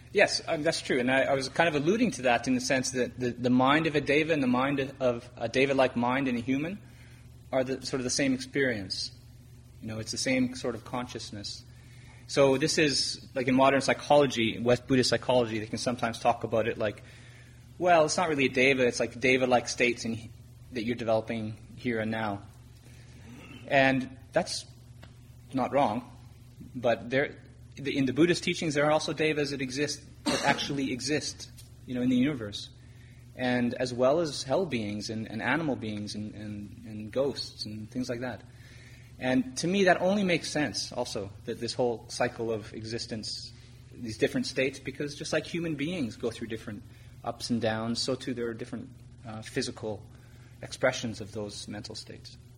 Yes, that's true. And I was kind of alluding to that in the sense that the mind of a deva and the mind of a deva-like mind in a human are sort of the same experience. It's the same sort of consciousness. So this is, like in modern psychology, West Buddhist psychology, they can sometimes talk about it like, well, it's not really a deva, it's like deva-like states that you're developing here and now. And that's not wrong, but in the Buddhist teachings, there are also devas that actually exist, in the universe, and as well as hell beings and animal beings and ghosts and things like that. And to me, that only makes sense. Also, that this whole cycle of existence, these different states, because just like human beings go through different ups and downs, so too there are different physical expressions of those mental states.